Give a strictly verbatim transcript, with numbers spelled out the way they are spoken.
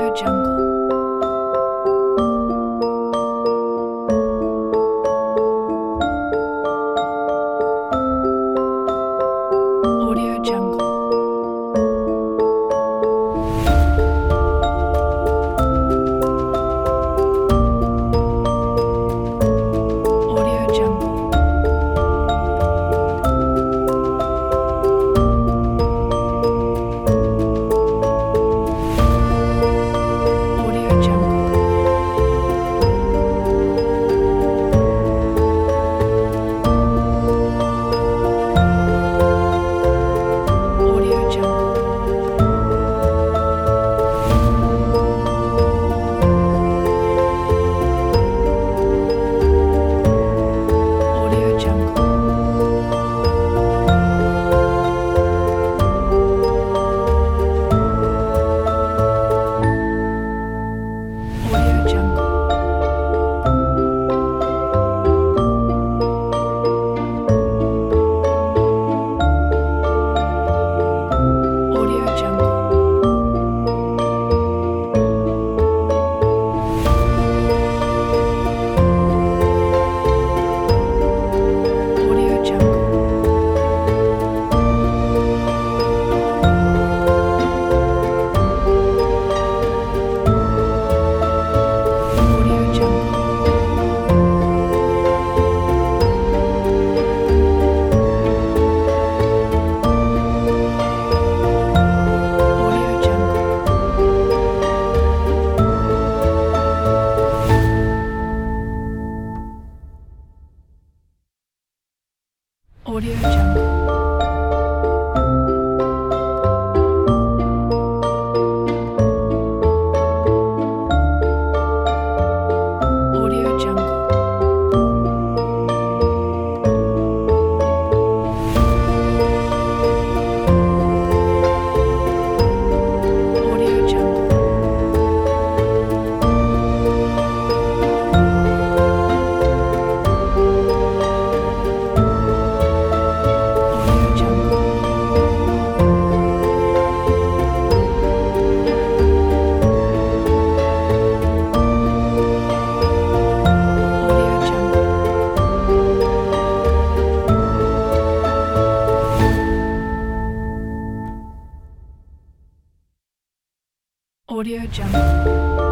Audio Jungle. Audio Jungle. Audio Jungle. Audio Jungle. Audio Jungle. Audio Jungle. Audio Jungle. Audio Jungle. Audio Jungle. Audio Jungle. Audio Jungle. Audio Jungle. Audio Jungle. Audio Jungle. Audio Jungle. Audio Jungle. Audio Jungle.